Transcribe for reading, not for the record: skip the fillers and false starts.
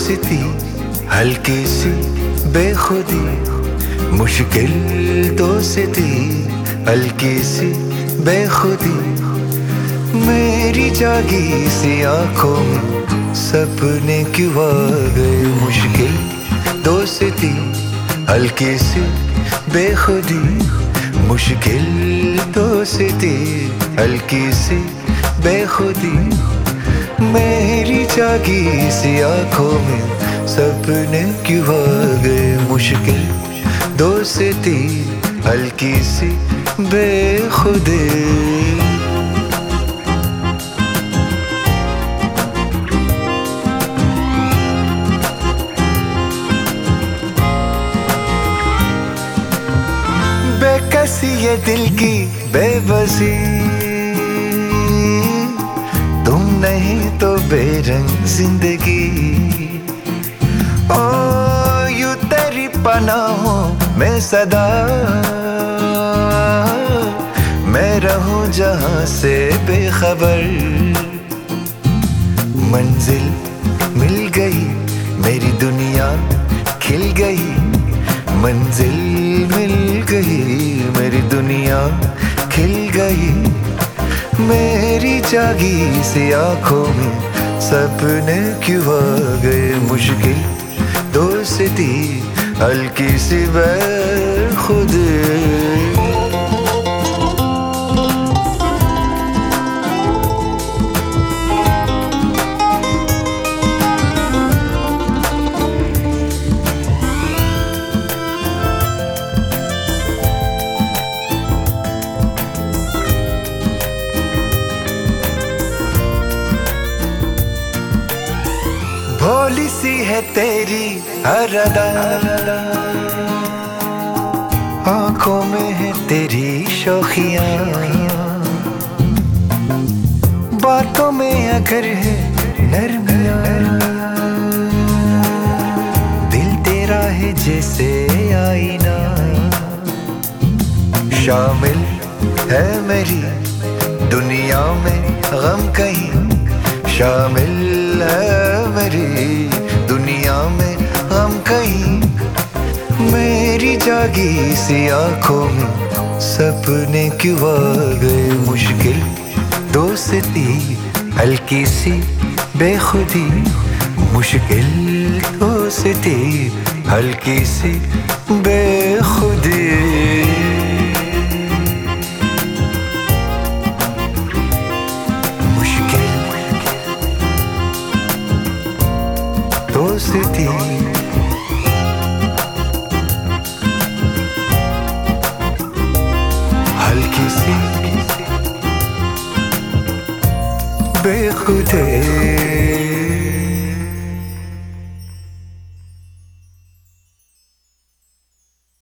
दोस्ती हल्की सी बेखुदी, मुश्किल दोस्ती हल्की सी बेखुदी, मेरी जागी सी आंखों में सपने क्यों आ गए। मुश्किल दोस्ती हल्की सी बेखुदी, मुश्किल दोस्ती हल्की सी बेखुदी, मेरी जागी सी आंखों में सपने क्यों आ गए। मुश्किल दोस्ती हल्की सी बेखुदी। बेकसी ये दिल की बेबसी, तुम नहीं तो बेरंग जिंदगी। ओ यूं तेरी पनाहों में सदा मैं रहूं जहां से बेखबर। मंजिल मिल गई मेरी दुनिया खिल गई, मंजिल मिल गई मेरी दुनिया खिल गई, मेरी जागी सी आंखों में सपने क्यों आ गए। मुश्किल दोस्ती हल्की सी बेखुदी। भोली सी है तेरी हर अदा, आंखों में है तेरी शौखियां, बातों में अगर है नरमियां, दिल तेरा है जैसे आईना। शामिल है मेरी दुनिया में गम कहीं, शामिल है मेरी दुनिया में हम कहीं, मेरी जागी सी आंखों में सपने क्यों आ गए। मुश्किल दोस्ती हल्की सी बेखुदी, मुश्किल दोस्ती हल्की सी बेखुदी। दोस्ती हल्की सी बेखुदी।